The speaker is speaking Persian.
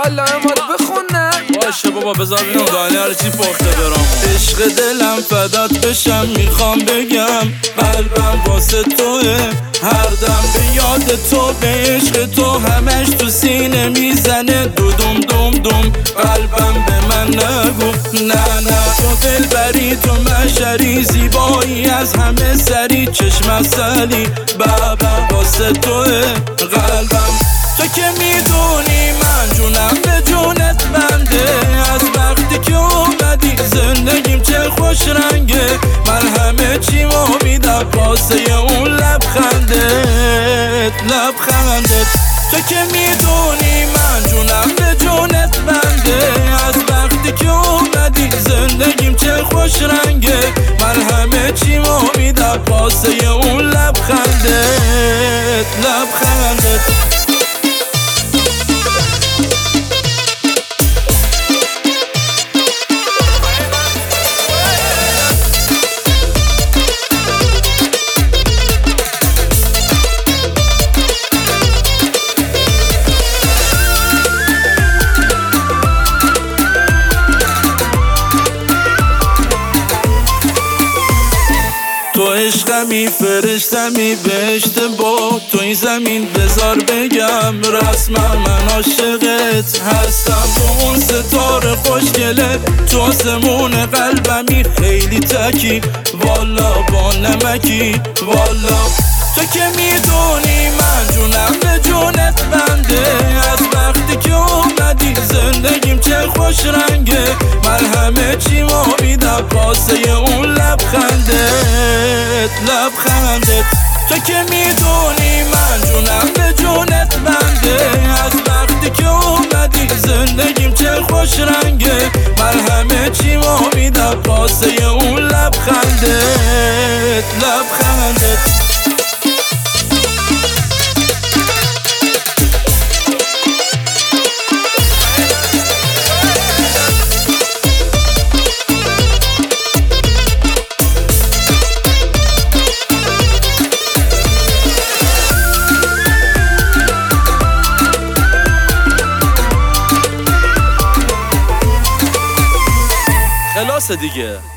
والا اماد بخونه. باشه بابا بذار بینم دانه هر چی پخته برام. عشق دلم فدات بشم میخوام بگم قلبم واسه توه، هر دم به یاد تو به عشق تو همش تو سینه میزنه دودوم دوم دوم. قلبم به من نگو نه نه، تو دلبری تو مشری زیبایی از همه سری چشم سلی بابا واسه توه قلبم. تو که میدونی من جونم به جونت بنده، از وقتی که اومدی زندگیم چه خوش رنگه. من همه چیمو میدم واسه اون لبخندت. تو که میدونی من جونم به جونت بنده، از وقتی که اومدی زندگیم چه خوش رنگه. من همه چیمو میدم واسه اون لبخندت. تو عشقمی فرشتمی بهشت با تو این زمین بذار بگم رسما من عاشقت هستم. با اون ستاره خوشگله تو آسمون قلبمی خیلی تکی والا با نمکی والا. تو که میدونی من جونم به جونت بنده، از وقتی که اومدی زندگیم چه خوش رنگه. من همه چیمو میدم واسه اون لبخندت. تو که میدونی من جونم به جونت بنده، از وقتی که اومدی زندگیم چه خوش رنگه. من همه چیمو میدم واسه اون لبخندت. خلاصه دیگه.